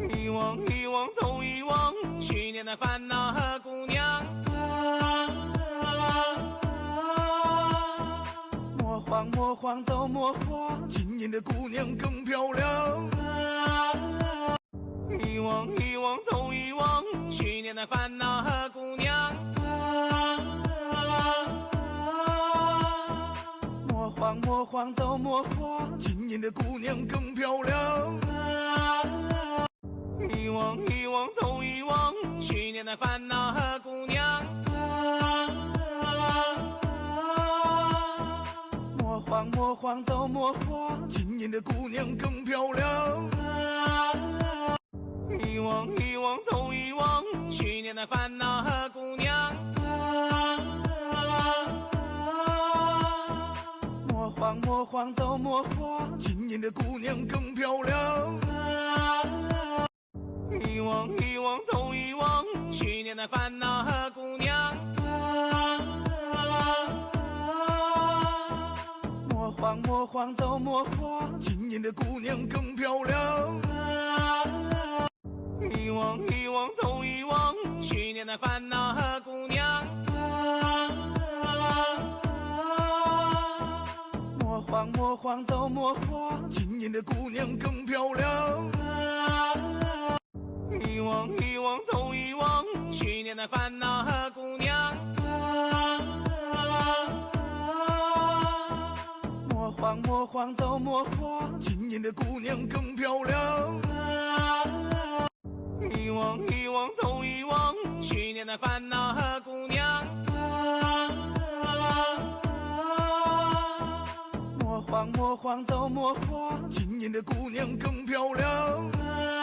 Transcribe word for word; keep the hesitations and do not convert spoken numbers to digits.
遗忘遗忘都遗忘，去年的烦恼和姑娘。 莫慌莫慌都莫慌，今年的姑娘更漂亮。 遗忘遗忘都遗忘，去年的烦恼和姑娘。 莫慌莫慌都莫慌，今年的姑娘更漂亮。 遗忘遗忘都遗忘，去年的烦恼和姑娘。 莫慌莫慌都莫慌，今年的姑娘更漂亮。 遗忘遗忘都遗忘，去年的烦恼和姑娘。 莫慌莫慌都莫慌，今年的姑娘更漂亮。 遗忘遗忘都遗忘，去年的烦恼和姑娘。 莫慌莫慌都莫慌，今年的姑娘更漂亮。 遗忘遗忘都遗忘，去年的烦恼和姑娘。 莫慌莫慌都莫慌，今年的姑娘更漂亮。 遗忘遗忘都遗忘，去年的烦恼和姑娘。 莫慌莫慌都莫慌，今年的姑娘更漂亮。 遗忘遗忘都遗忘，去年的烦恼和姑娘。 莫慌莫慌都莫慌，今年的姑娘更漂亮。